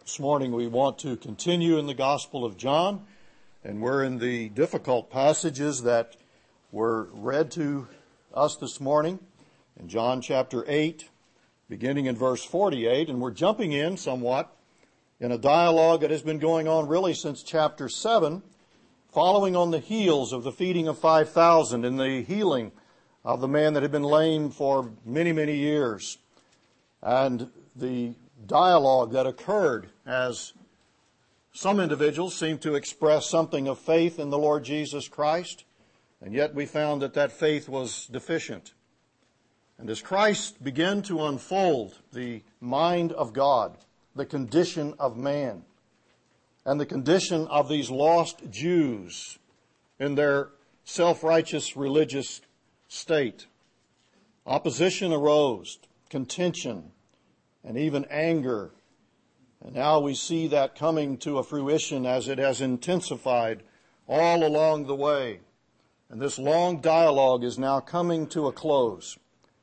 This morning we want to continue in the Gospel of John, and we're in the difficult passages that were read to us this morning in John chapter 8, beginning in verse 48, and we're jumping in somewhat in a dialogue that has been going on really since chapter 7, following on the heels of the feeding of 5,000 and the healing of the man that had been lame for many, many years, and the dialogue that occurred as some individuals seemed to express something of faith in the Lord Jesus Christ, and yet we found that that faith was deficient. And as Christ began to unfold the mind of God, the condition of man, and the condition of these lost Jews in their self-righteous religious state, opposition arose, contention, and even anger. And now we see that coming to a fruition as it has intensified all along the way. And this long dialogue is now coming to a close.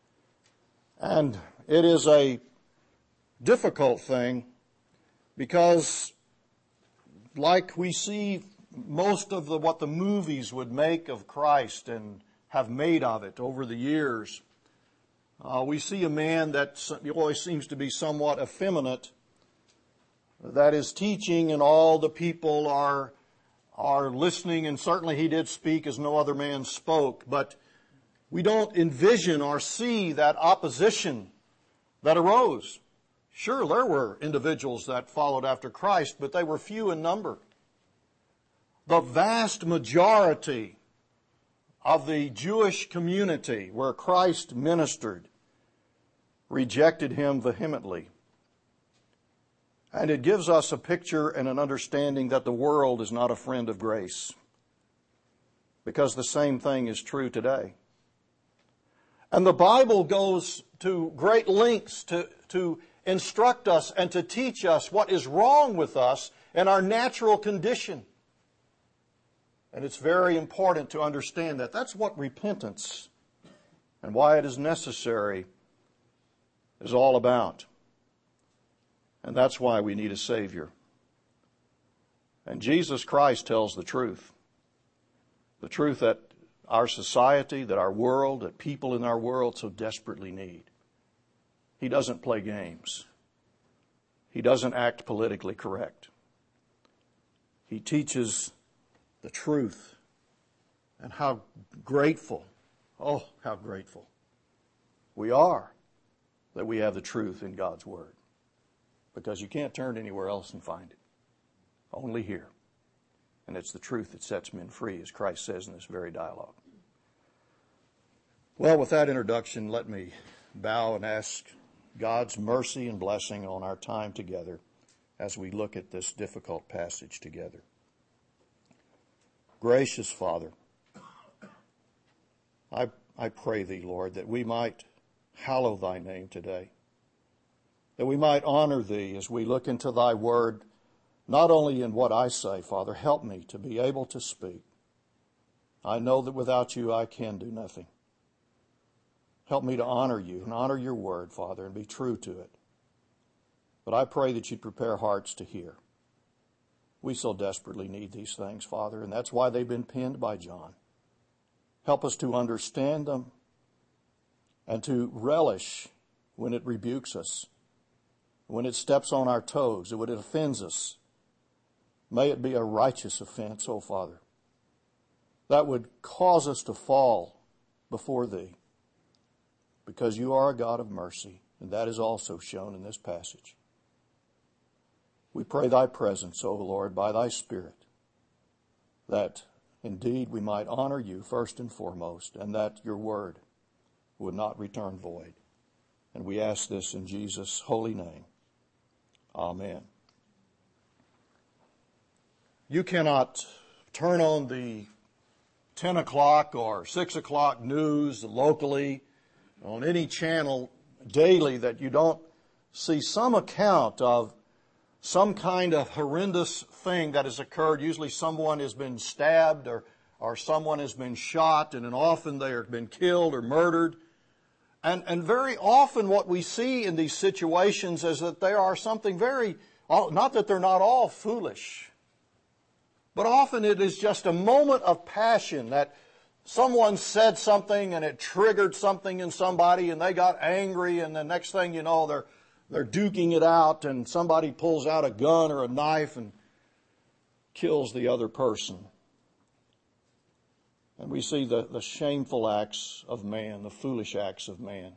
And it is a difficult thing because, like we see most of what the movies would make of Christ and have made of it over the years, we see a man that always seems to be somewhat effeminate, that is teaching and all the people are listening, and certainly he did speak as no other man spoke, but we don't envision or see that opposition that arose. Sure, there were individuals that followed after Christ, but they were few in number. The vast majority of the Jewish community where Christ ministered rejected him vehemently. And it gives us a picture and an understanding that the world is not a friend of grace, because the same thing is true today. And the Bible goes to great lengths to instruct us and to teach us what is wrong with us and our natural condition. And it's very important to understand that. That's what repentance and why it is necessary is all about. And that's why we need a Savior. And Jesus Christ tells the truth. The truth that our society, that our world, that people in our world so desperately need. He doesn't play games. He doesn't act politically correct. He teaches the truth. And how grateful, oh, how grateful we are that we have the truth in God's Word. Because you can't turn anywhere else and find it. Only here. And it's the truth that sets men free, as Christ says in this very dialogue. Well, with that introduction, let me bow and ask God's mercy and blessing on our time together as we look at this difficult passage together. Gracious Father, I pray Thee, Lord, that we might hallow Thy name today, that we might honor Thee as we look into Thy Word, not only in what I say, Father, help me to be able to speak. I know that without You I can do nothing. Help me to honor You and honor Your Word, Father, and be true to it. But I pray that You'd prepare hearts to hear. We so desperately need these things, Father, and that's why they've been penned by John. Help us to understand them and to relish when it rebukes us, when it steps on our toes, when it offends us. May it be a righteous offense, oh Father, that would cause us to fall before Thee, because You are a God of mercy, and that is also shown in this passage. We pray Thy presence, O Lord, by Thy Spirit, that indeed we might honor You first and foremost, and that Your Word would not return void. And we ask this in Jesus' holy name. Amen. You cannot turn on the 10 o'clock or 6 o'clock news locally on any channel daily that you don't see some account of some kind of horrendous thing that has occurred. Usually someone has been stabbed or someone has been shot, and often they have been killed or murdered. And very often what we see in these situations is that they are something very, not that they're not all foolish, but often it is just a moment of passion that someone said something and it triggered something in somebody and they got angry, and the next thing you know they're duking it out, and somebody pulls out a gun or a knife and kills the other person. And we see the shameful acts of man, the foolish acts of man.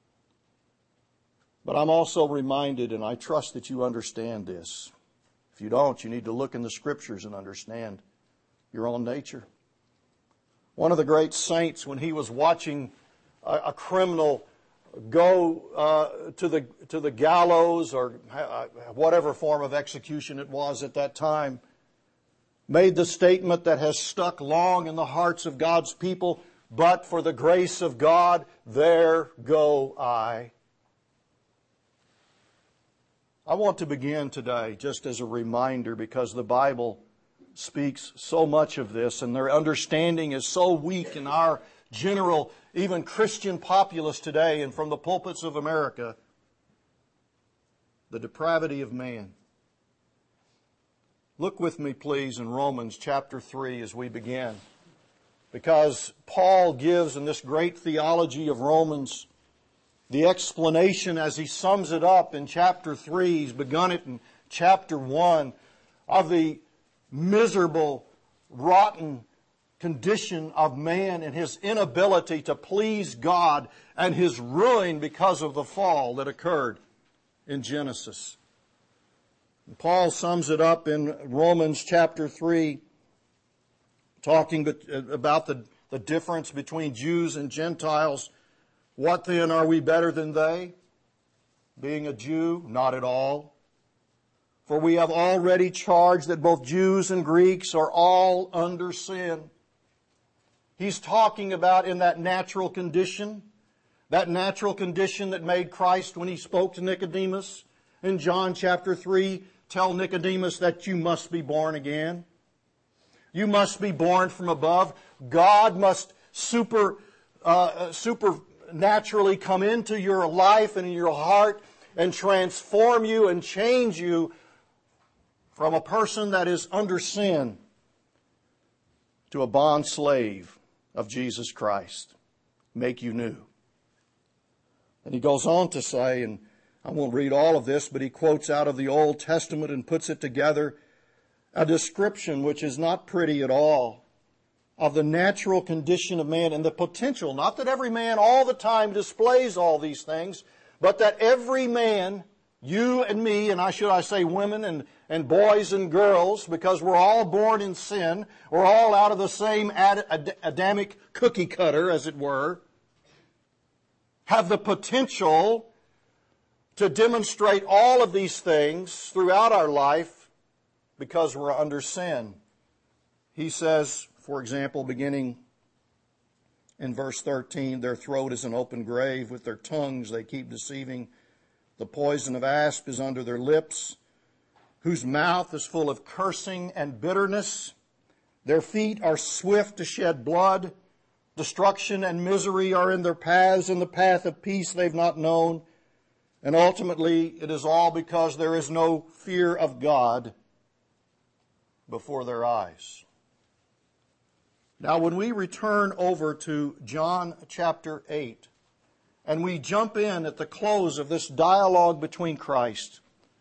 But I'm also reminded, and I trust that you understand this. If you don't, you need to look in the Scriptures and understand your own nature. One of the great saints, when he was watching a criminal go to the gallows, or whatever form of execution it was at that time, made the statement that has stuck long in the hearts of God's people, "But for the grace of God, there go I." I want to begin today just as a reminder, because the Bible speaks so much of this, and their understanding is so weak in our general, even Christian populace today, and from the pulpits of America, the depravity of man. Look with me, please, in Romans chapter 3 as we begin, because Paul gives in this great theology of Romans the explanation as he sums it up in chapter 3. He's begun it in chapter 1 of the miserable, rotten condition of man and his inability to please God and his ruin because of the fall that occurred in Genesis. And Paul sums it up in Romans chapter 3, talking about the difference between Jews and Gentiles. What then, are we better than they? Being a Jew? Not at all. For we have already charged that both Jews and Greeks are all under sin. He's talking about in that natural condition that made Christ, when he spoke to Nicodemus in John chapter 3, tell Nicodemus that you must be born again. You must be born from above. God must supernaturally come into your life and in your heart and transform you and change you from a person that is under sin to a bond slave of Jesus Christ. Make you new. And he goes on to say, and I won't read all of this, but he quotes out of the Old Testament and puts it together, a description which is not pretty at all of the natural condition of man and the potential. Not that every man all the time displays all these things, but that every man, you and me, and I say women and boys and girls, because we're all born in sin, we're all out of the same Adamic cookie cutter, as it were, have the potential to demonstrate all of these things throughout our life because we're under sin. He says, for example, beginning in verse 13, their throat is an open grave. With their tongues they keep deceiving. The poison of asp is under their lips, whose mouth is full of cursing and bitterness. Their feet are swift to shed blood. Destruction and misery are in their paths, and the path of peace they've not known. And ultimately, it is all because there is no fear of God before their eyes. Now, when we return over to John chapter 8, and we jump in at the close of this dialogue between Christ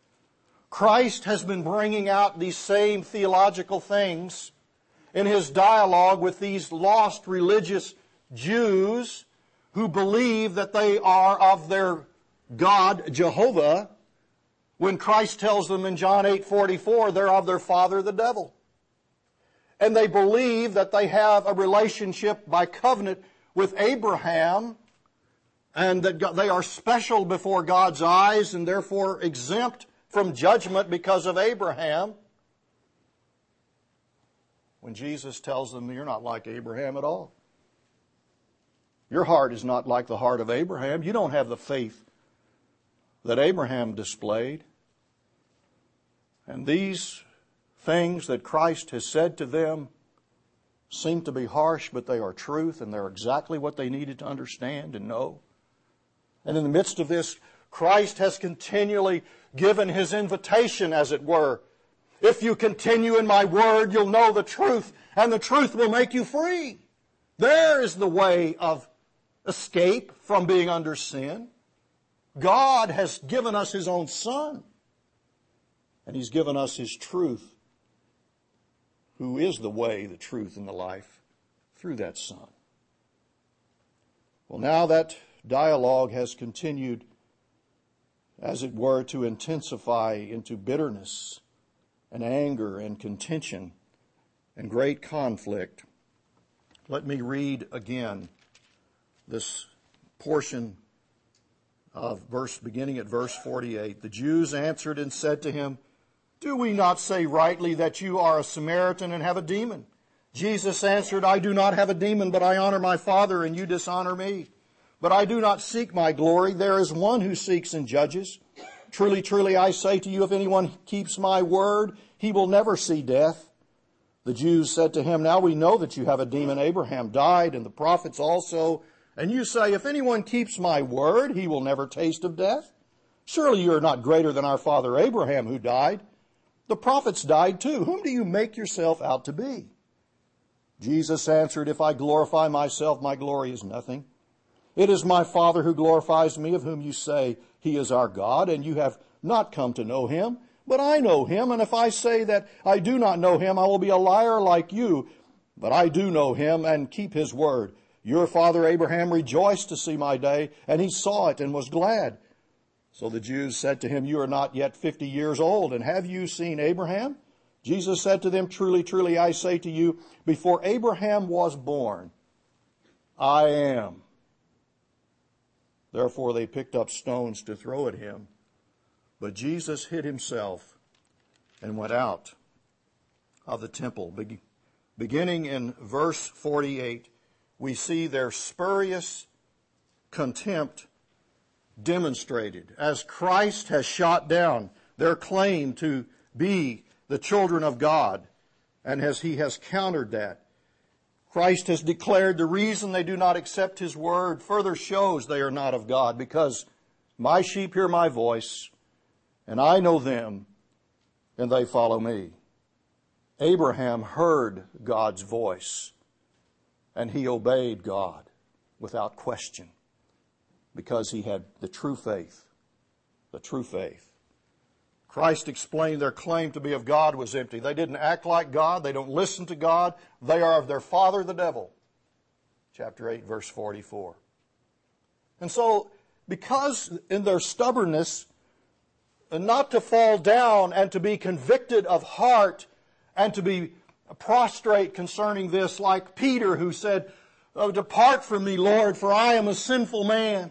has been bringing out these same theological things in his dialogue with these lost religious Jews who believe that they are of their God, Jehovah, when Christ tells them in John 8:44 they're of their father, the devil. And they believe that they have a relationship by covenant with Abraham, and that they are special before God's eyes and therefore exempt from judgment because of Abraham. When Jesus tells them, you're not like Abraham at all. Your heart is not like the heart of Abraham. You don't have the faith that Abraham displayed. And these things that Christ has said to them seem to be harsh, but they are truth, and they're exactly what they needed to understand and know. And in the midst of this, Christ has continually given His invitation, as it were. If you continue in my word, you'll know the truth, and the truth will make you free. There is the way of escape from being under sin. God has given us His own Son, and He's given us His truth, who is the way, the truth, and the life, through that Son. Well, now that dialogue has continued, as it were, to intensify into bitterness and anger and contention and great conflict. Let me read again this portion of beginning at verse 48. The Jews answered and said to him, "Do we not say rightly that you are a Samaritan and have a demon?" Jesus answered, "I do not have a demon, but I honor my Father, and you dishonor me. But I do not seek my glory. There is one who seeks and judges. Truly, truly, I say to you, if anyone keeps my word, he will never see death." The Jews said to him, "Now we know that you have a demon. Abraham died, and the prophets also. And you say, if anyone keeps my word, he will never taste of death. Surely you are not greater than our father Abraham, who died. The prophets died too. Whom do you make yourself out to be?" Jesus answered, "If I glorify myself, my glory is nothing. It is my Father who glorifies me, of whom you say he is our God, and you have not come to know him. But I know him, and if I say that I do not know him, I will be a liar like you. But I do know him and keep his word. Your father Abraham rejoiced to see my day, and he saw it and was glad." So the Jews said to him, "You are not yet 50 years old, and have you seen Abraham?" Jesus said to them, "Truly, truly, I say to you, before Abraham was born, I am." Therefore they picked up stones to throw at him. But Jesus hid himself and went out of the temple. Beginning in verse 48, we see their spurious contempt demonstrated as Christ has shot down their claim to be the children of God, and as he has countered that. Christ has declared the reason they do not accept his word further shows they are not of God, because my sheep hear my voice, and I know them, and they follow me. Abraham heard God's voice, and he obeyed God without question, because he had the true faith. The true faith. Christ explained their claim to be of God was empty. They didn't act like God. They don't listen to God. They are of their father, the devil. Chapter 8, verse 44. And so, because in their stubbornness, and not to fall down and to be convicted of heart and to be prostrate concerning this, like Peter, who said, "Oh, depart from me, Lord, for I am a sinful man."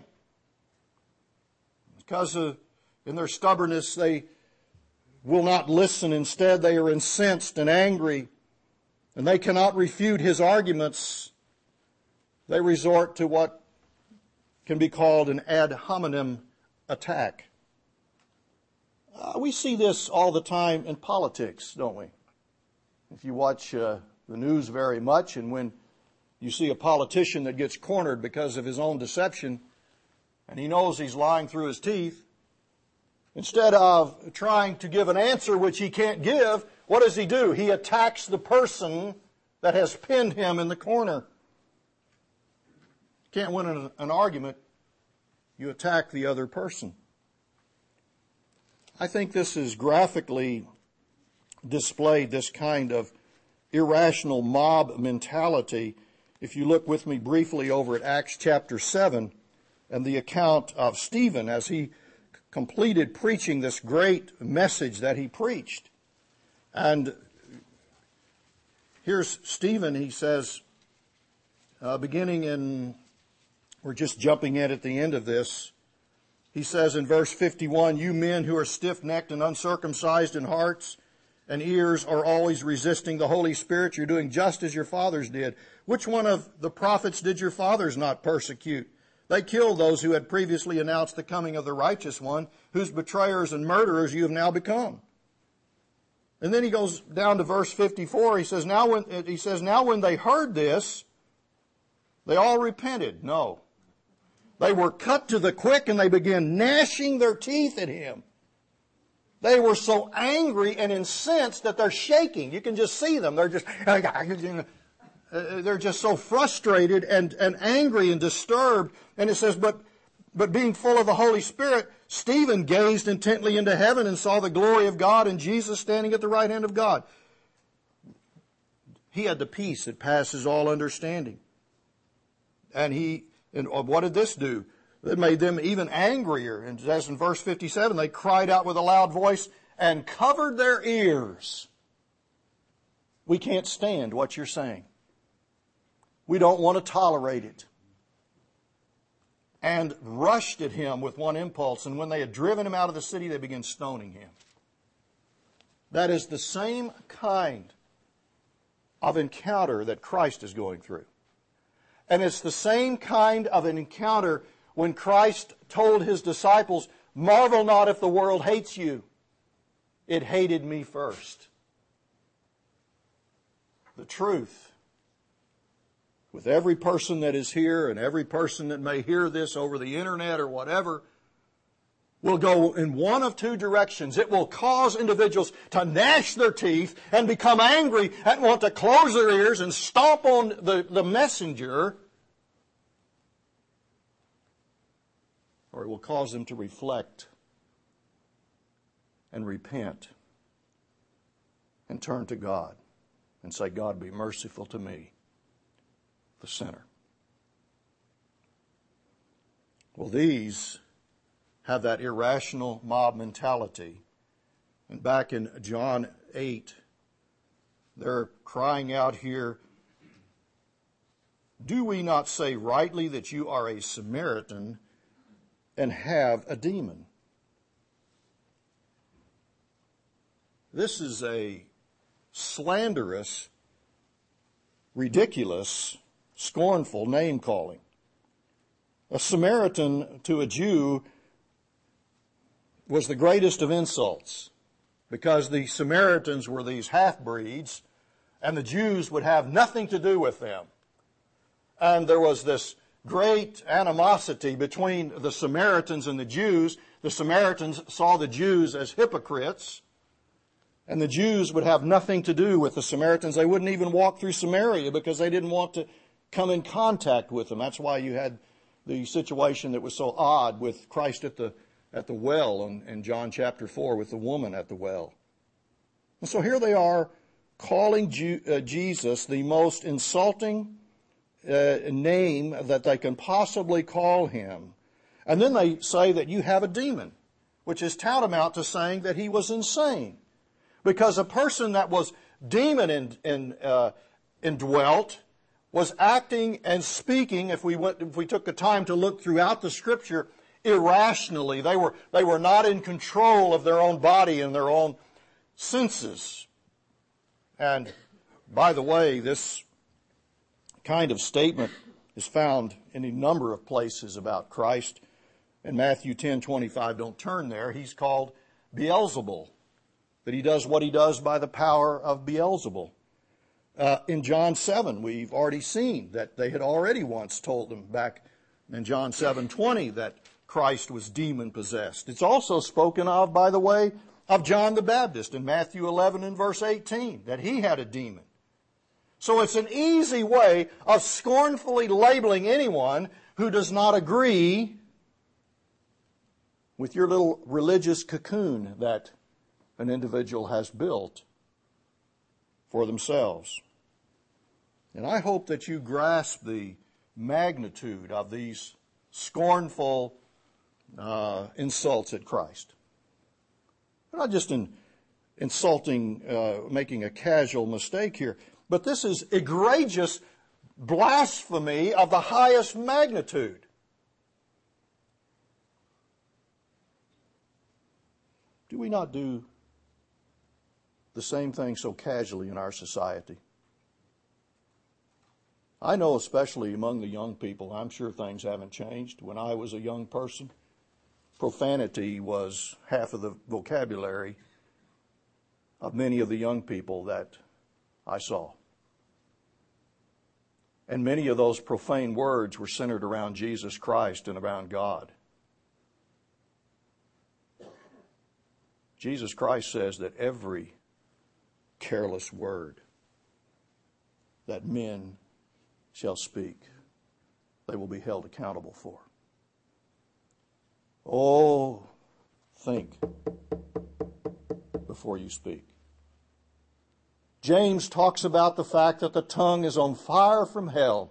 Because in their stubbornness, they will not listen. Instead, they are incensed and angry, and they cannot refute his arguments. They resort to what can be called an ad hominem attack. We see this all the time in politics, don't we? If you watch the news very much, and when you see a politician that gets cornered because of his own deception, and he knows he's lying through his teeth, instead of trying to give an answer which he can't give, what does he do? He attacks the person that has pinned him in the corner. You can't win an argument. You attack the other person. I think this is graphically displayed, this kind of irrational mob mentality. If you look with me briefly over at Acts chapter 7 and the account of Stephen as he completed preaching this great message that he preached. And here's Stephen, he says, beginning in, we're just jumping in at the end of this. He says in verse 51, "You men who are stiff-necked and uncircumcised in hearts and ears are always resisting the Holy Spirit. You're doing just as your fathers did. Which one of the prophets did your fathers not persecute? They killed those who had previously announced the coming of the righteous one, whose betrayers and murderers you have now become." And then he goes down to verse 54. He says, now when they heard this, they all repented. No. They were cut to the quick and they began gnashing their teeth at him. They were so angry and incensed that they're shaking. You can just see them. They're just so frustrated and angry and disturbed. And it says, but being full of the Holy Spirit, Stephen gazed intently into heaven and saw the glory of God and Jesus standing at the right hand of God. He had the peace that passes all understanding. And what did this do? It made them even angrier. And as in verse 57, they cried out with a loud voice and covered their ears. We can't stand what you're saying. We don't want to tolerate it. And rushed at him with one impulse. And when they had driven him out of the city, they began stoning him. That is the same kind of encounter that Christ is going through. And it's the same kind of an encounter when Christ told his disciples, marvel not if the world hates you. It hated me first. The truth, with every person that is here and every person that may hear this over the internet or whatever, will go in one of two directions. It will cause individuals to gnash their teeth and become angry and want to close their ears and stomp on the messenger. Or it will cause them to reflect and repent and turn to God and say, God, be merciful to me, the sinner. Well, these have that irrational mob mentality. And back in John 8, they're crying out here, do we not say rightly that you are a Samaritan and have a demon? This is a slanderous, ridiculous, scornful name-calling. A Samaritan to a Jew was the greatest of insults, because the Samaritans were these half-breeds, and the Jews would have nothing to do with them. And there was this great animosity between the Samaritans and the Jews. The Samaritans saw the Jews as hypocrites, and the Jews would have nothing to do with the Samaritans. They wouldn't even walk through Samaria because they didn't want to come in contact with them. That's why you had the situation that was so odd with Christ at the well in John chapter 4 with the woman at the well. And so here they are calling Jesus the most insulting name that they can possibly call him. And then they say that you have a demon, which is tantamount to saying that he was insane. Because a person that was demon indwelt was acting and speaking, if we took the time to look throughout the Scripture, irrationally. They were not in control of their own body and their own senses. And by the way, this kind of statement is found in a number of places about Christ. In Matthew 10:25, don't turn there, he's called Beelzebul, that he does what he does by the power of Beelzebul. In John 7, we've already seen that they had already once told them back in John 7:20 that Christ was demon-possessed. It's also spoken of, by the way, of John the Baptist in Matthew 11 and verse 18, that he had a demon. So it's an easy way of scornfully labeling anyone who does not agree with your little religious cocoon that an individual has built for themselves. And I hope that you grasp the magnitude of these scornful insults at Christ. They're not just insulting, making a casual mistake here, but this is egregious blasphemy of the highest magnitude. Do we not do the same thing so casually in our society? I know, especially among the young people, I'm sure things haven't changed. When I was a young person, profanity was half of the vocabulary of many of the young people that I saw. And many of those profane words were centered around Jesus Christ and around God. Jesus Christ says that every careless word that men shall speak, they will be held accountable for. Oh, think before you speak. James talks about the fact that the tongue is on fire from hell.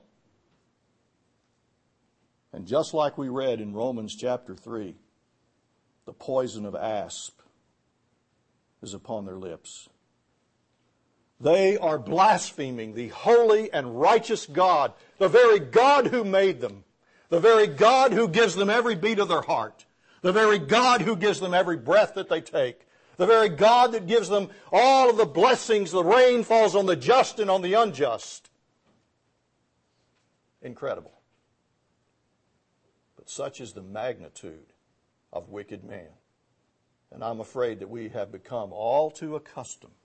And just like we read in Romans chapter 3, the poison of asp is upon their lips. They are blaspheming the holy and righteous God, the very God who made them, the very God who gives them every beat of their heart, the very God who gives them every breath that they take, the very God that gives them all of the blessings. The rain falls on the just and on the unjust. Incredible. But such is the magnitude of wicked man. And I'm afraid that we have become all too accustomed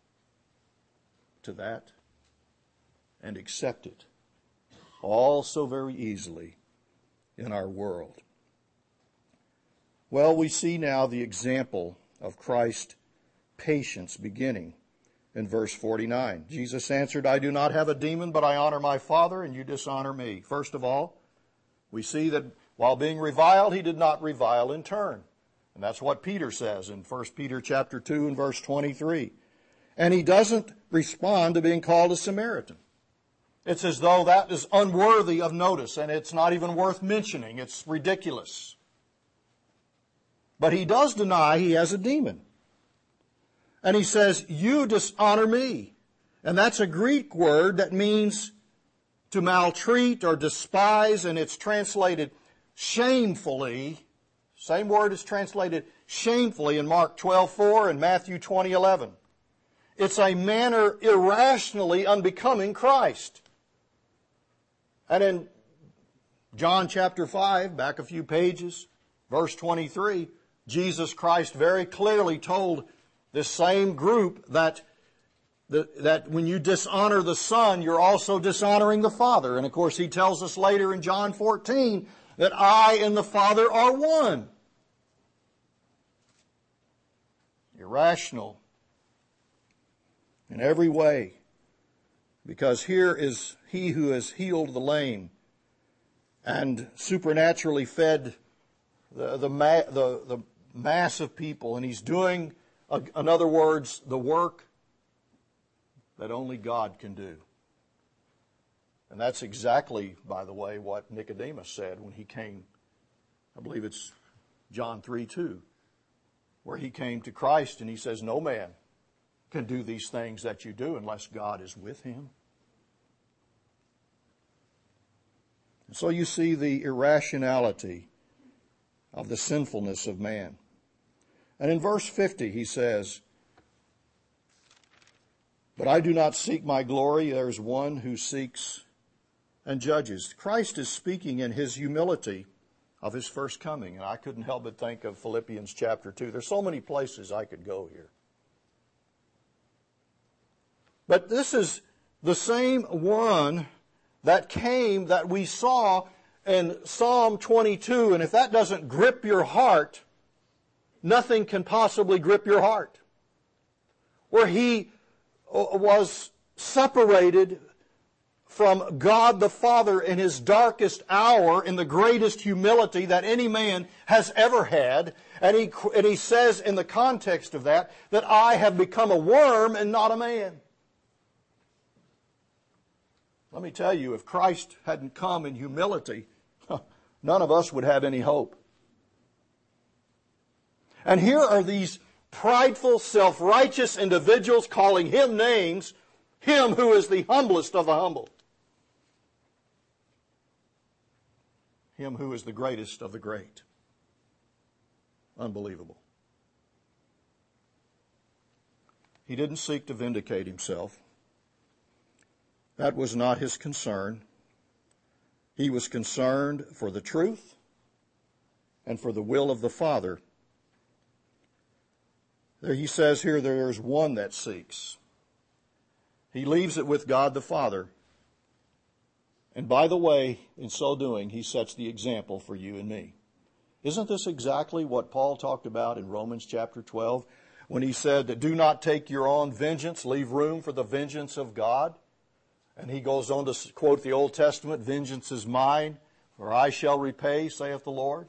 to that and accept it all so very easily in our world. Well, we see now the example of Christ's patience beginning in verse 49. Jesus answered, I do not have a demon, but I honor my Father, and you dishonor me. First of all, we see that while being reviled, he did not revile in turn. And that's what Peter says in 1 Peter chapter 2 and verse 23. And he doesn't respond to being called a Samaritan. It's as though that is unworthy of notice, and it's not even worth mentioning. It's ridiculous. But he does deny he has a demon. And he says, you dishonor me. And that's a Greek word that means to maltreat or despise, and it's translated shamefully. Same word is translated shamefully in Mark 12:4 and Matthew 20:11. It's a manner irrationally unbecoming Christ. And in John chapter 5, back a few pages, verse 23, Jesus Christ very clearly told this same group that when you dishonor the Son, you're also dishonoring the Father. And of course, he tells us later in John 14 that I and the Father are one. Irrational in every way, because here is he who has healed the lame and supernaturally fed the mass of people, and he's doing, in other words, the work that only God can do. And that's exactly, by the way, what Nicodemus said when he came. I believe it's John 3:2, where he came to Christ and he says, no man can do these things that you do unless God is with him. And so you see the irrationality of the sinfulness of man. And in verse 50 he says, but I do not seek my glory. There is one who seeks and judges. Christ is speaking in his humility of his first coming. And I couldn't help but think of Philippians chapter 2. There's so many places I could go here. But this is the same one that came that we saw in Psalm 22. And if that doesn't grip your heart, nothing can possibly grip your heart. Where he was separated from God the Father in his darkest hour in the greatest humility that any man has ever had. And he says in the context of that I have become a worm and not a man. Let me tell you, if Christ hadn't come in humility, none of us would have any hope. And here are these prideful, self-righteous individuals calling him names, him who is the humblest of the humble. Him who is the greatest of the great. Unbelievable. He didn't seek to vindicate himself. That was not his concern. He was concerned for the truth and for the will of the Father. There he says here, there is one that seeks. He leaves it with God the Father. And by the way, in so doing, he sets the example for you and me. Isn't this exactly what Paul talked about in Romans chapter 12 when he said that do not take your own vengeance, leave room for the vengeance of God? And he goes on to quote the Old Testament, vengeance is mine, for I shall repay, saith the Lord.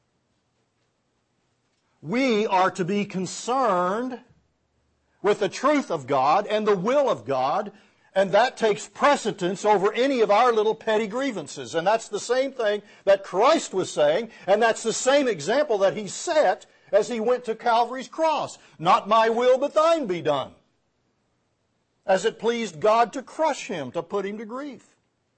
We are to be concerned with the truth of God and the will of God, and that takes precedence over any of our little petty grievances. And that's the same thing that Christ was saying, and that's the same example that he set as he went to Calvary's cross. Not my will, but thine be done. As it pleased God to crush him, to put him to grief.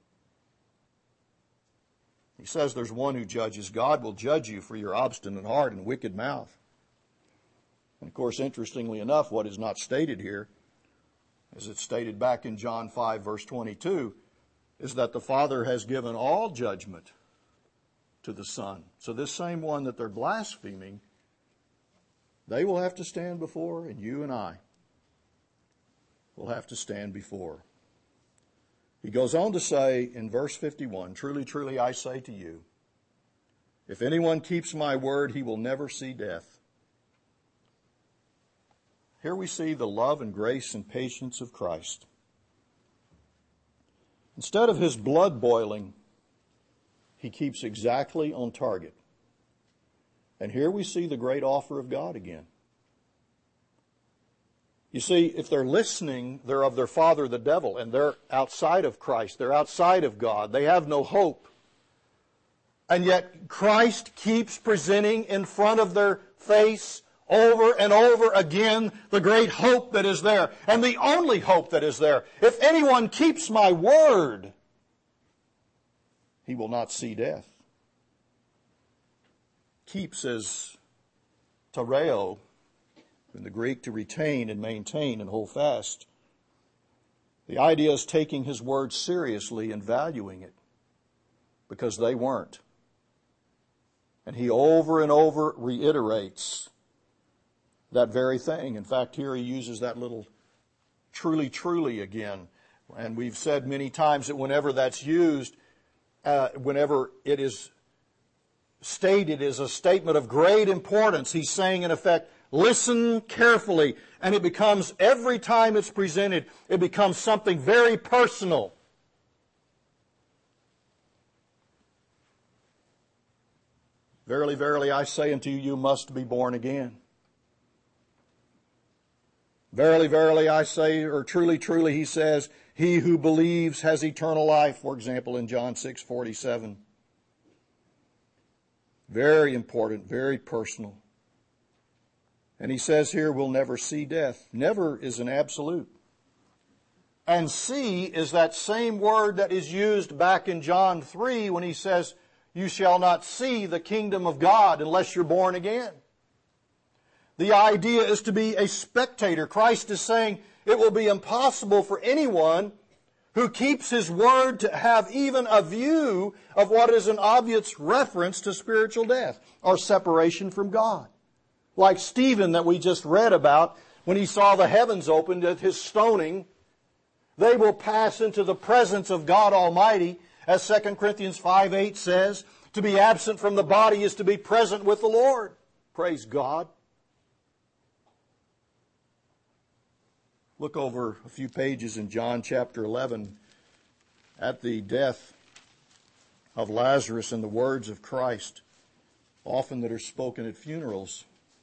He says there's one who judges. God will judge you for your obstinate heart and wicked mouth. And of course, interestingly enough, what is not stated here, as it's stated back in John 5, verse 22, is that the Father has given all judgment to the Son. So this same one that they're blaspheming, they will have to stand before, and you and I will have to stand before. He goes on to say in verse 51, truly, truly, I say to you, if anyone keeps my word, he will never see death. Here we see the love and grace and patience of Christ. Instead of his blood boiling, he keeps exactly on target. And here we see the great offer of God again. You see, if they're listening, they're of their father, the devil, and they're outside of Christ. They're outside of God. They have no hope. And yet Christ keeps presenting in front of their face over and over again the great hope that is there, and the only hope that is there. If anyone keeps my word, he will not see death. Keeps is tereo, in the Greek, to retain and maintain and hold fast. The idea is taking his word seriously and valuing it, because they weren't. And he over and over reiterates that very thing. In fact, here he uses that little truly, truly again. And we've said many times that whenever that's used, whenever it is stated as a statement of great importance, he's saying in effect, listen carefully. And it becomes, every time it's presented, it becomes something very personal. Verily, verily, I say unto you, you must be born again. Verily, verily, I say, or truly, truly, he says, he who believes has eternal life, for example, in John 6:47. Very important, very personal. And he says here, we'll never see death. Never is an absolute. And see is that same word that is used back in John 3 when he says, you shall not see the kingdom of God unless you're born again. The idea is to be a spectator. Christ is saying it will be impossible for anyone who keeps his word to have even a view of what is an obvious reference to spiritual death or separation from God. Like Stephen that we just read about when he saw the heavens opened at his stoning. They will pass into the presence of God Almighty, as 2 Corinthians 5:8 says. To be absent from the body is to be present with the Lord. Praise God. Look over a few pages in John chapter 11 at the death of Lazarus and the words of Christ, often that are spoken at funerals.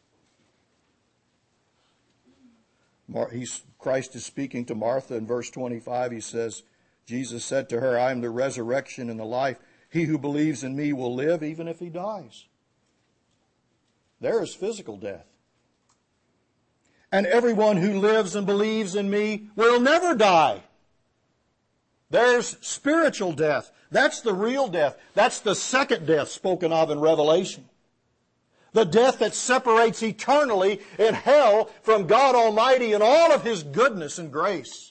Christ is speaking to Martha in verse 25. He says, Jesus said to her, I am the resurrection and the life. He who believes in me will live even if he dies. There is physical death. And everyone who lives and believes in me will never die. There's spiritual death. That's the real death. That's the second death spoken of in Revelation. The death that separates eternally in hell from God Almighty and all of His goodness and grace.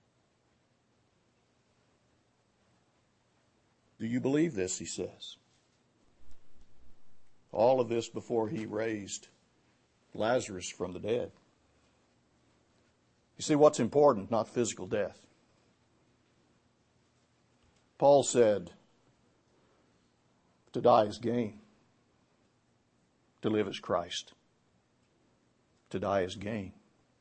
Do you believe this, he says? All of this before he raised Lazarus from the dead. You see, what's important? Not physical death. Paul said, to die is gain. To live is Christ. To die is gain.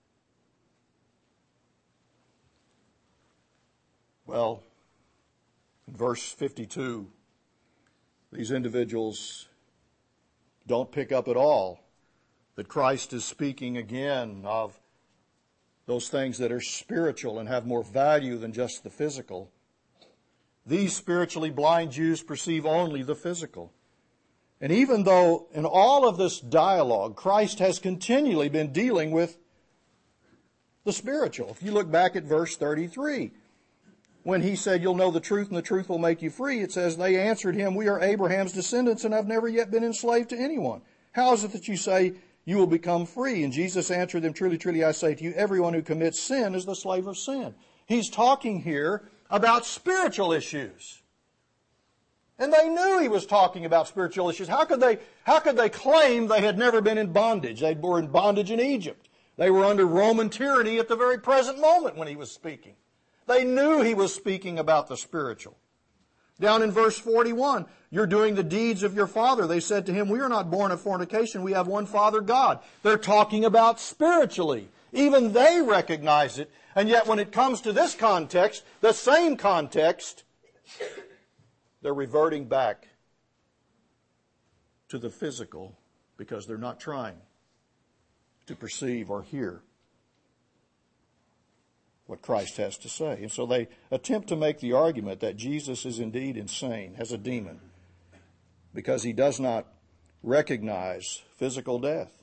Well, in verse 52, these individuals don't pick up at all that Christ is speaking again of those things that are spiritual and have more value than just the physical. These spiritually blind Jews perceive only the physical. And even though in all of this dialogue, Christ has continually been dealing with the spiritual. If you look back at verse 33, when he said, you'll know the truth and the truth will make you free, it says, they answered him, we are Abraham's descendants and have never yet been enslaved to anyone. How is it that you say you will become free? And Jesus answered them, truly, truly, I say to you, everyone who commits sin is the slave of sin. He's talking here about spiritual issues. And they knew he was talking about spiritual issues. How could they claim they had never been in bondage? They were in bondage in Egypt. They were under Roman tyranny at the very present moment when he was speaking. They knew he was speaking about the spiritual. Down in verse 41, you're doing the deeds of your father. They said to him, we are not born of fornication. We have one Father, God. They're talking about spiritually. Even they recognize it. And yet when it comes to this context, the same context, they're reverting back to the physical because they're not trying to perceive or hear what Christ has to say. And so they attempt to make the argument that Jesus is indeed insane, has a demon, because he does not recognize physical death.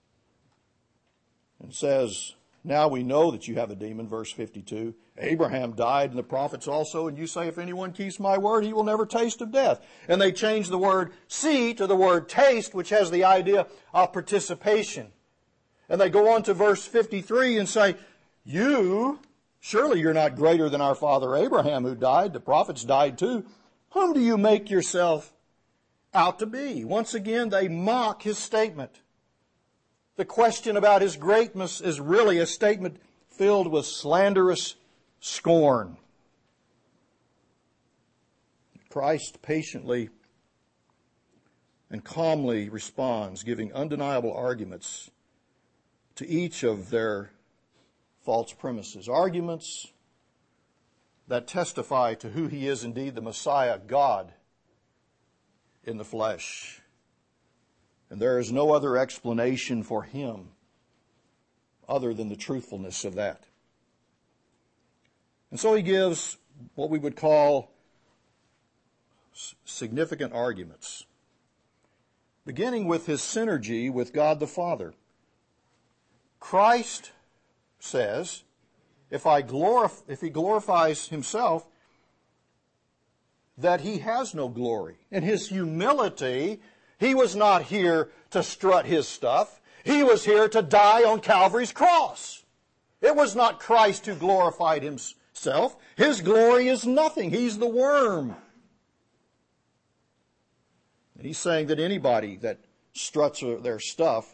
And says, now we know that you have a demon, verse 52. Abraham died and the prophets also, and you say if anyone keeps my word, he will never taste of death. And they change the word see to the word taste, which has the idea of participation. And they go on to verse 53 and say, surely you're not greater than our father Abraham who died. The prophets died too. Whom do you make yourself out to be? Once again, they mock his statement. The question about his greatness is really a statement filled with slanderous scorn. Christ patiently and calmly responds, giving undeniable arguments to each of their false premises. Arguments that testify to who he is indeed, the Messiah, God in the flesh. And there is no other explanation for him other than the truthfulness of that. And so he gives what we would call significant arguments, beginning with his synergy with God the Father. Christ says, if he glorifies himself, that he has no glory. In his humility, he was not here to strut his stuff. He was here to die on Calvary's cross. It was not Christ who glorified himself. His glory is nothing. He's the worm. And he's saying that anybody that struts their stuff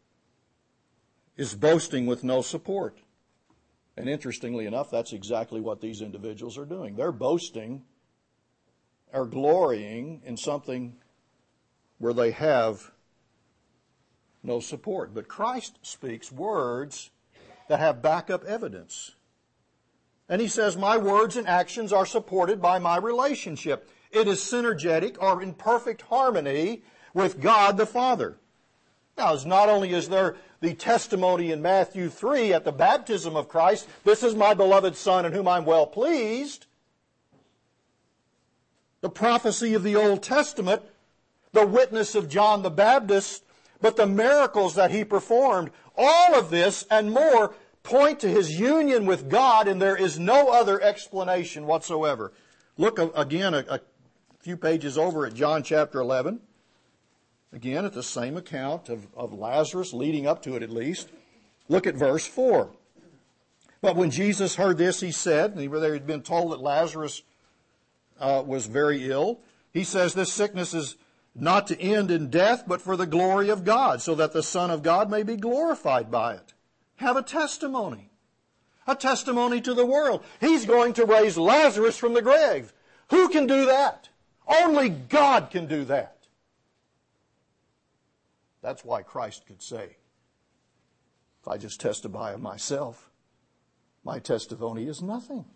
is boasting with no support. And interestingly enough, that's exactly what these individuals are doing. They're boasting or glorying in something where they have no support. But Christ speaks words that have backup evidence. And he says, my words and actions are supported by my relationship. It is synergetic or in perfect harmony with God the Father. Now, not only is there the testimony in Matthew 3 at the baptism of Christ, this is my beloved Son in whom I'm well pleased. The prophecy of the Old Testament, the witness of John the Baptist, but the miracles that he performed, all of this and more point to his union with God, and there is no other explanation whatsoever. Look again a few pages over at John chapter 11. Again, at the same account of Lazarus, leading up to it at least. Look at verse 4. But when Jesus heard this, he said, and they had been told that Lazarus was very ill, he says, this sickness is not to end in death, but for the glory of God, so that the Son of God may be glorified by it. Have a testimony to the world. He's going to raise Lazarus from the grave. Who can do that? Only God can do that. That's why Christ could say, if I just testify of myself, my testimony is nothing.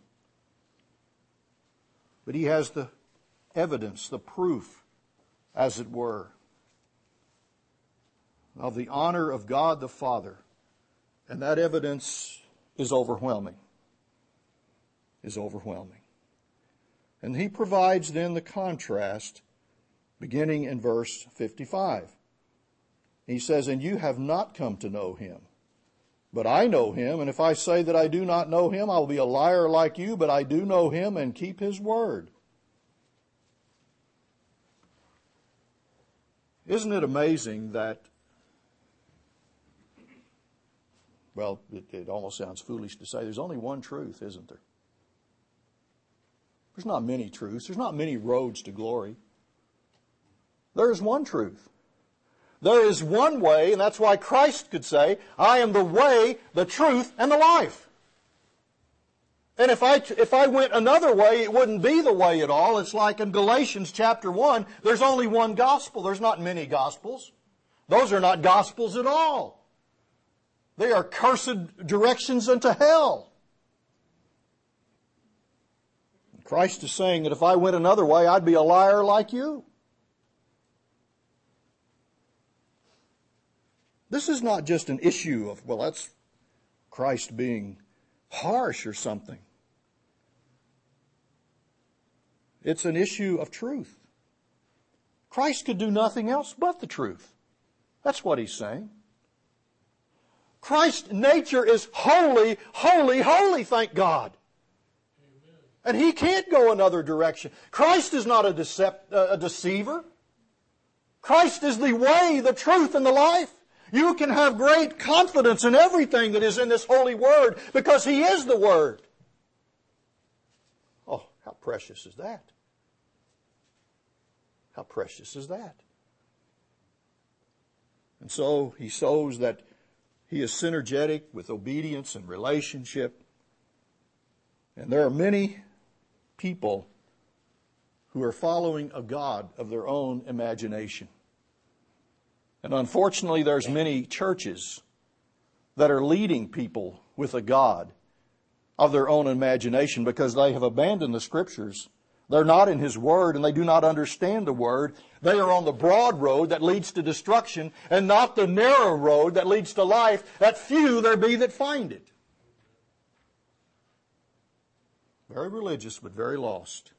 But he has the evidence, the proof, as it were, of the honor of God the Father. And that evidence is overwhelming. And he provides then the contrast beginning in verse 55. He says, and you have not come to know him, but I know him, and if I say that I do not know him, I will be a liar like you, but I do know him and keep his word. Isn't it amazing that, well, it almost sounds foolish to say there's only one truth, isn't there? There's not many truths. There's not many roads to glory. There is one truth. There is one way, and that's why Christ could say, I am the way, the truth, and the life. And if I went another way, it wouldn't be the way at all. It's like in Galatians chapter 1, there's only one gospel. There's not many gospels. Those are not gospels at all. They are cursed directions into hell. Christ is saying that if I went another way, I'd be a liar like you. This is not just an issue of, well, that's Christ being harsh or something. It's an issue of truth. Christ could do nothing else but the truth. That's what he's saying. Christ's nature is holy, holy, holy, thank God. Amen. And he can't go another direction. Christ is not a deceiver. Christ is the way, the truth, and the life. You can have great confidence in everything that is in this holy word because he is the word. Oh, how precious is that? How precious is that? And so he shows that he is synergetic with obedience and relationship. And there are many people who are following a God of their own imagination. And unfortunately, there's many churches that are leading people with a God of their own imagination because they have abandoned the Scriptures. They're not in His Word and they do not understand the Word. They are on the broad road that leads to destruction and not the narrow road that leads to life, that few there be that find it. Very religious, but very lost.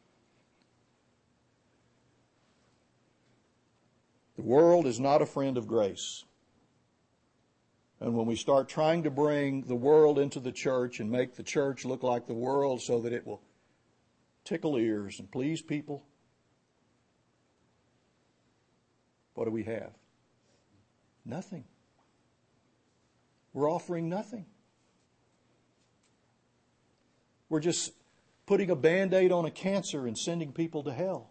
The world is not a friend of grace. And when we start trying to bring the world into the church and make the church look like the world so that it will tickle ears and please people, what do we have? Nothing. We're offering nothing. We're just putting a Band-Aid on a cancer and sending people to hell.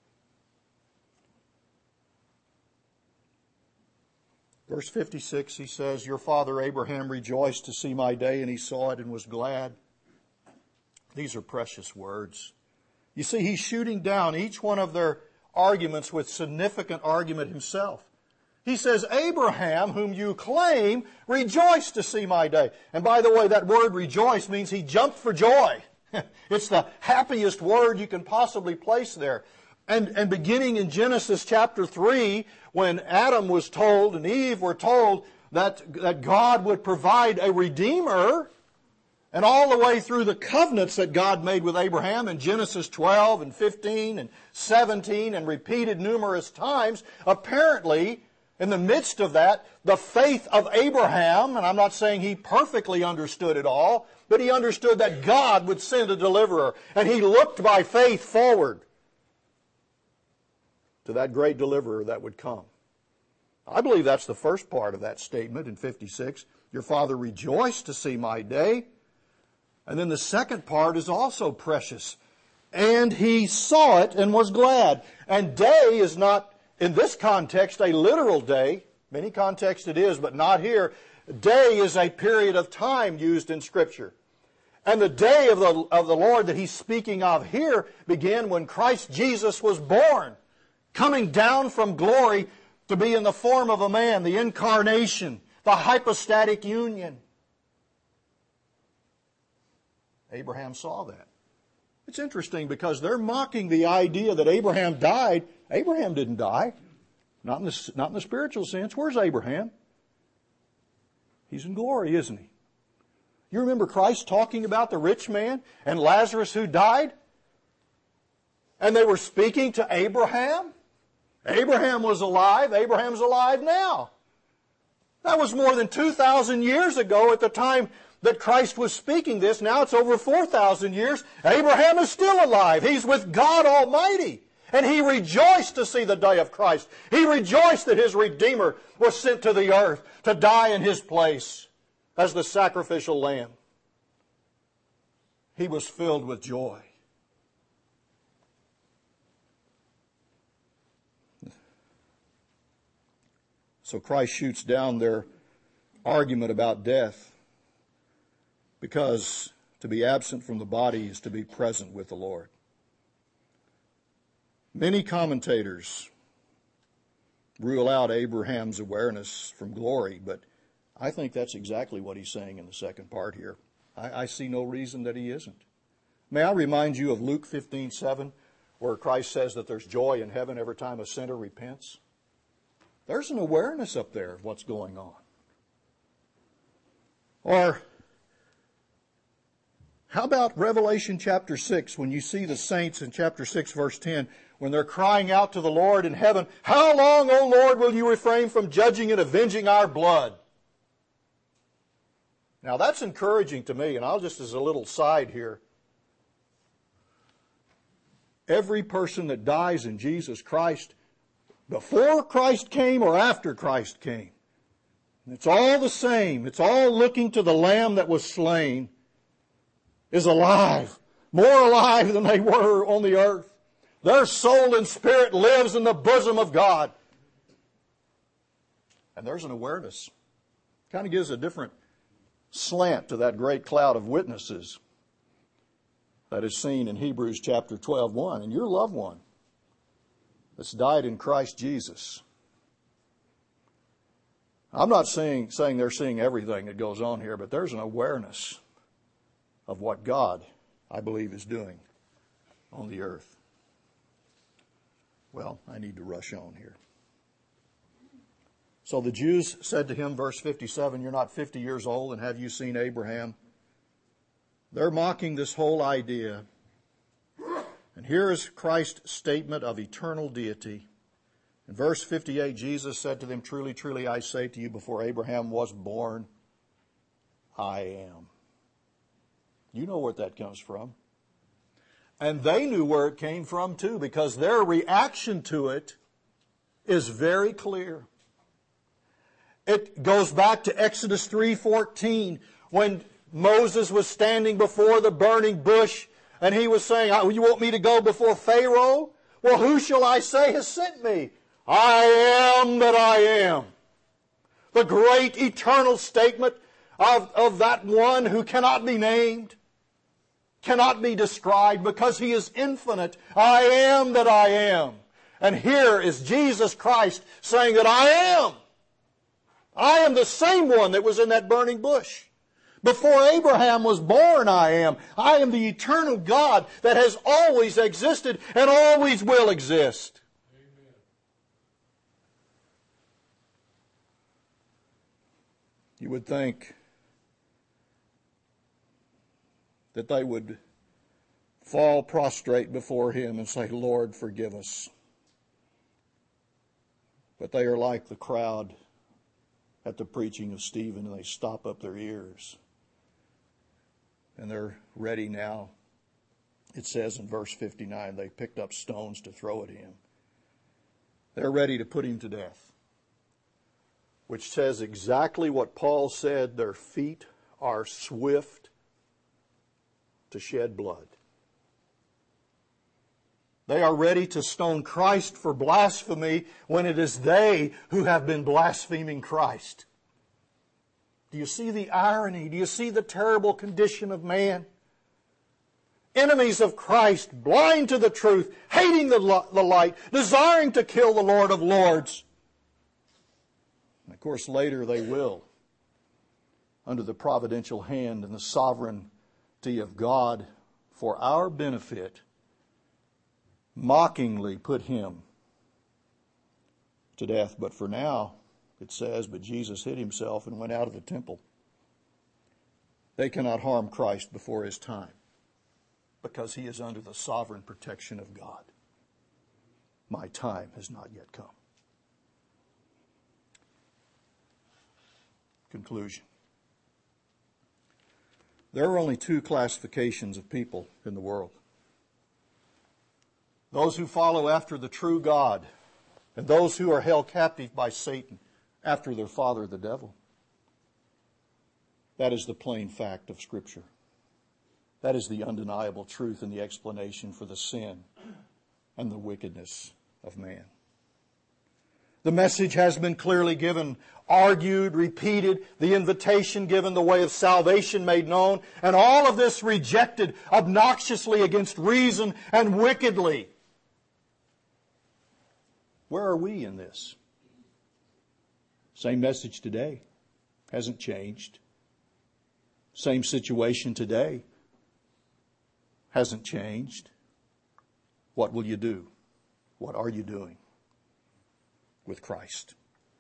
Verse 56, he says, your father Abraham rejoiced to see my day, and he saw it and was glad. These are precious words. You see, he's shooting down each one of their arguments with significant argument himself. He says, Abraham, whom you claim, rejoiced to see my day. And by the way, that word rejoice means he jumped for joy. It's the happiest word you can possibly place there. And beginning in Genesis chapter 3, when Adam was told and Eve were told that God would provide a Redeemer, and all the way through the covenants that God made with Abraham in Genesis 12 and 15 and 17 and repeated numerous times, apparently in the midst of that, the faith of Abraham, and I'm not saying he perfectly understood it all, but he understood that God would send a deliverer, and he looked by faith forward to that great deliverer that would come. I believe that's the first part of that statement in 56. Your father rejoiced to see my day. And then the second part is also precious. And he saw it and was glad. And day is not, in this context, a literal day. Many contexts it is, but not here. Day is a period of time used in Scripture. And the day of the Lord that he's speaking of here began when Christ Jesus was born, coming down from glory to be in the form of a man, the incarnation, the hypostatic union. Abraham saw that. It's interesting because they're mocking the idea that Abraham died. Abraham didn't die. Not in the spiritual sense. Where's Abraham? He's in glory, isn't he? You remember Christ talking about the rich man and Lazarus who died? And they were speaking to Abraham. Abraham was alive. Abraham's alive now. That was more than 2,000 years ago at the time that Christ was speaking this. Now it's over 4,000 years. Abraham is still alive. He's with God Almighty. And he rejoiced to see the day of Christ. He rejoiced that his Redeemer was sent to the earth to die in his place as the sacrificial lamb. He was filled with joy. So Christ shoots down their argument about death, because to be absent from the body is to be present with the Lord. Many commentators rule out Abraham's awareness from glory, but I think that's exactly what he's saying in the second part here. I see no reason that he isn't. May I remind you of Luke 15:7, where Christ says that there's joy in heaven every time a sinner repents? There's an awareness up there of what's going on. Or how about Revelation chapter 6, when you see the saints in chapter 6, verse 10, when they're crying out to the Lord in heaven, "How long, O Lord, will you refrain from judging and avenging our blood?" Now that's encouraging to me, and I'll just as a little side here. Every person that dies in Jesus Christ, before Christ came or after Christ came, it's all the same. It's all looking to the Lamb that was slain, is alive, more alive than they were on the earth. Their soul and spirit lives in the bosom of God. And there's an awareness. Kind of gives a different slant to that great cloud of witnesses that is seen in Hebrews chapter 12:1. And your loved one that's died in Christ Jesus. I'm not saying they're seeing everything that goes on here, but there's an awareness of what God, I believe, is doing on the earth. Well, I need to rush on here. So the Jews said to him, verse 57, "You're not 50 years old, and have you seen Abraham?" They're mocking this whole idea. And here is Christ's statement of eternal deity. In verse 58, Jesus said to them, "Truly, truly, I say to you, before Abraham was born, I am." You know where that comes from. And they knew where it came from too, because their reaction to it is very clear. It goes back to Exodus 3:14, when Moses was standing before the burning bush, and he was saying, "You want me to go before Pharaoh? Well, who shall I say has sent me? I am that I am." The great eternal statement of that one who cannot be named, cannot be described, because he is infinite. I am that I am. And here is Jesus Christ saying that I am. I am the same one that was in that burning bush. Before Abraham was born, I am. I am the eternal God that has always existed and always will exist. Amen. You would think that they would fall prostrate before him and say, "Lord, forgive us." But they are like the crowd at the preaching of Stephen, and they stop up their ears. And they're ready now. It says in verse 59, they picked up stones to throw at him. They're ready to put him to death, which says exactly what Paul said: their feet are swift to shed blood. They are ready to stone Christ for blasphemy when it is they who have been blaspheming Christ. Do you see the irony? Do you see the terrible condition of man? enemies of Christ, blind to the truth, hating the light, desiring to kill the Lord of Lords. And of course, later they will, under the providential hand and the sovereignty of God, for our benefit, mockingly put him to death. But for now, it says, but Jesus hid himself and went out of the temple. They cannot harm Christ before his time, because he is under the sovereign protection of God. My time has not yet come. Conclusion. There are only two classifications of people in the world. Those who follow after the true God, and those who are held captive by Satan after their father, the devil. That is the plain fact of Scripture. That is the undeniable truth and the explanation for the sin and the wickedness of man. The message has been clearly given, argued, repeated, the invitation given, the way of salvation made known, and all of this rejected obnoxiously against reason and wickedly. Where are we in this? Same message today. Hasn't changed. Same situation today. Hasn't changed. What will you do? What are you doing with Christ?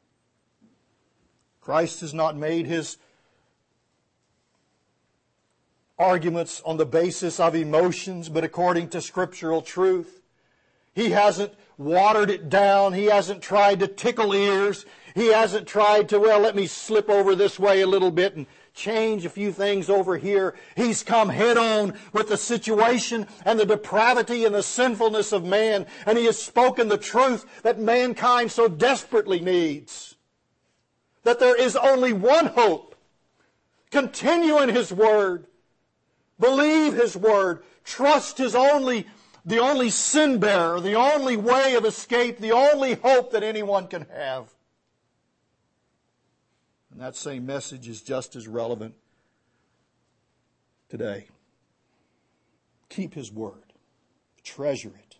Christ has not made his arguments on the basis of emotions, but according to scriptural truth. He hasn't watered it down. He hasn't tried to tickle ears. He hasn't tried to, let me slip over this way a little bit and change a few things over here. He's come head on with the situation and the depravity and the sinfulness of man, and he has spoken the truth that mankind so desperately needs. That there is only one hope. Continue in his word. Believe his word. Trust the only sin bearer, the only way of escape, the only hope that anyone can have. And that same message is just as relevant today. Keep his word. Treasure it.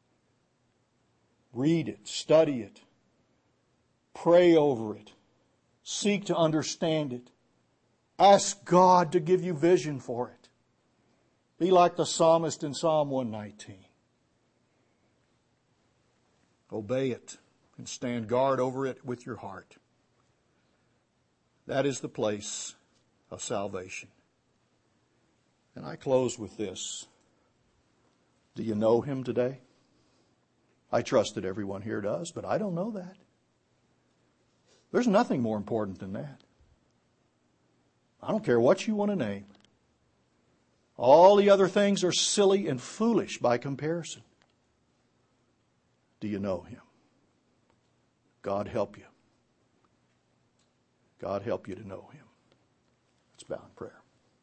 Read it. Study it. Pray over it. Seek to understand it. Ask God to give you vision for it. Be like the psalmist in Psalm 119. Obey it and stand guard over it with your heart. That is the place of salvation. And I close with this. Do you know him today? I trust that everyone here does, but I don't know that. There's nothing more important than that. I don't care what you want to name. All the other things are silly and foolish by comparison. Do you know him? God help you. God help you to know him. Let's bow in prayer.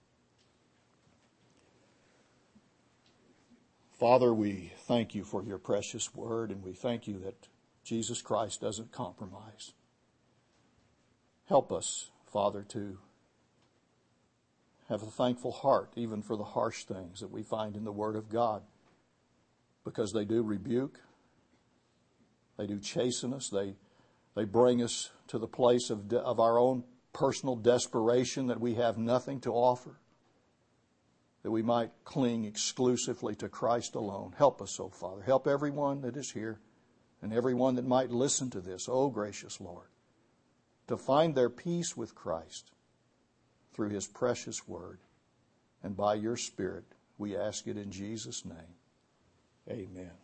Father, we thank you for your precious word, and we thank you that Jesus Christ doesn't compromise. Help us, Father, to have a thankful heart even for the harsh things that we find in the Word of God, because they do rebuke, they do chasten us, they bring us to the place of our own personal desperation that we have nothing to offer, that we might cling exclusively to Christ alone. Help us, oh Father. Help everyone that is here and everyone that might listen to this, oh gracious Lord, to find their peace with Christ through his precious word. And by your Spirit, we ask it in Jesus' name. Amen.